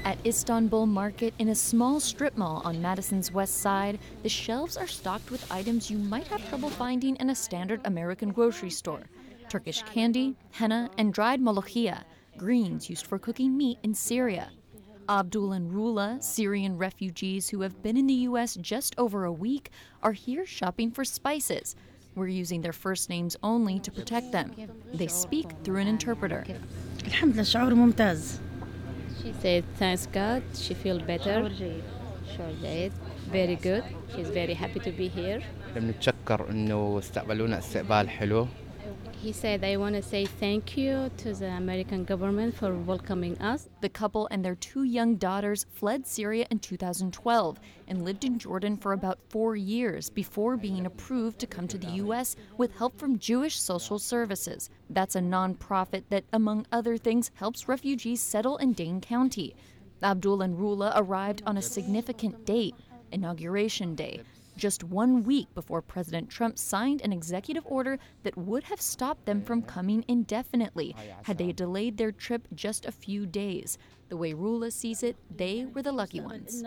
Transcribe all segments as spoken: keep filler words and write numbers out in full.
At Istanbul Market, in a small strip mall on Madison's west side, the shelves are stocked with items you might have trouble finding in a standard American grocery store. Turkish candy, henna, and dried molokhia, greens used for cooking meat in Syria. Abdul and Rula, Syrian refugees who have been in the U S just over a week, are here shopping for spices. We're using their first names only to protect them. They speak through an interpreter. She said, thanks God, she feels better. Very good. She's very happy to be here. He said, I want to say thank you to the American government for welcoming us. The couple and their two young daughters fled Syria in two thousand twelve and lived in Jordan for about four years before being approved to come to the U S with help from Jewish Social Services. That's a nonprofit that, among other things, helps refugees settle in Dane County. Abdul and Rula arrived on a significant date, Inauguration Day, just one week before President Trump signed an executive order that would have stopped them from coming indefinitely had they delayed their trip just a few days. The way Rula sees it, they were the lucky ones.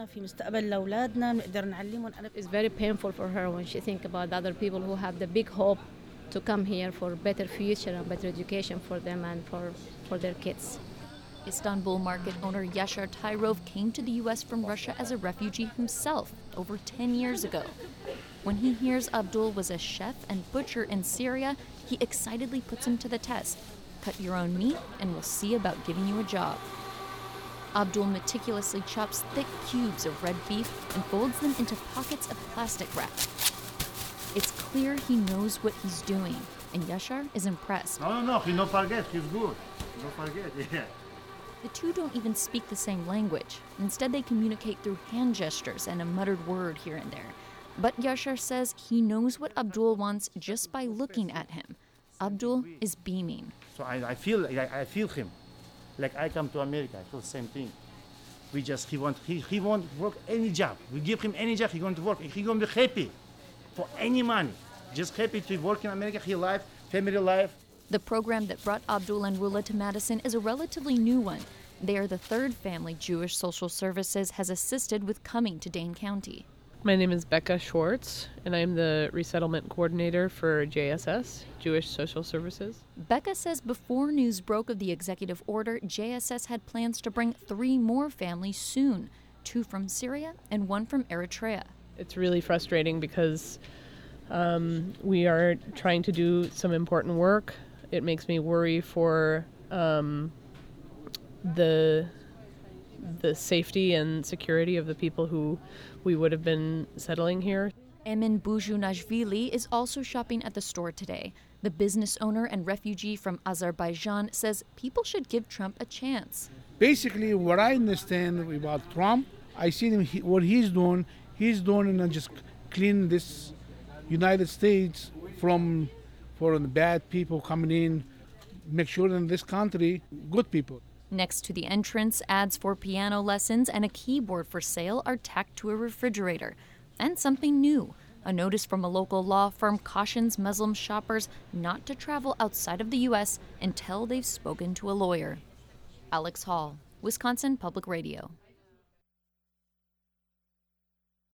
It's very painful for her when she thinks about the other people who have the big hope to come here for a better future and better education for them and for, for their kids. Istanbul Market owner Yashar Tayrov came to the U S from Russia as a refugee himself over ten years ago. When he hears Abdul was a chef and butcher in Syria, he excitedly puts him to the test. Cut your own meat and we'll see about giving you a job. Abdul meticulously chops thick cubes of red beef and folds them into pockets of plastic wrap. It's clear he knows what he's doing, and Yashar is impressed. No, no, no, he no forget, he's good. No forget, yeah. The two don't even speak the same language. Instead, they communicate through hand gestures and a muttered word here and there. But Yashar says he knows what Abdul wants just by looking at him. Abdul is beaming. So I, I feel I, I feel him. Like I come to America, I feel the same thing. We just, he want, he, he want work any job. We give him any job, he going to work. He going to be happy for any money. Just happy to work in America, he life, family life. The program that brought Abdul and Rula to Madison is a relatively new one. They are the third family Jewish Social Services has assisted with coming to Dane County. My name is Becca Schwartz, and I'm the resettlement coordinator for J S S, Jewish Social Services. Becca says before news broke of the executive order, J S S had plans to bring three more families soon, two from Syria and one from Eritrea. It's really frustrating because um, we are trying to do some important work. It makes me worry for um, the the safety and security of the people who we would have been settling here. Emin Bujunashvili is also shopping at the store today. The business owner and refugee from Azerbaijan says people should give Trump a chance. Basically, what I understand about Trump, I see him, he, what he's doing, he's doing and just clean this United States from for the bad people coming in, make sure in this country, good people. Next to the entrance, ads for piano lessons and a keyboard for sale are tacked to a refrigerator. And something new, a notice from a local law firm cautions Muslim shoppers not to travel outside of the U S until they've spoken to a lawyer. Alex Hall, Wisconsin Public Radio.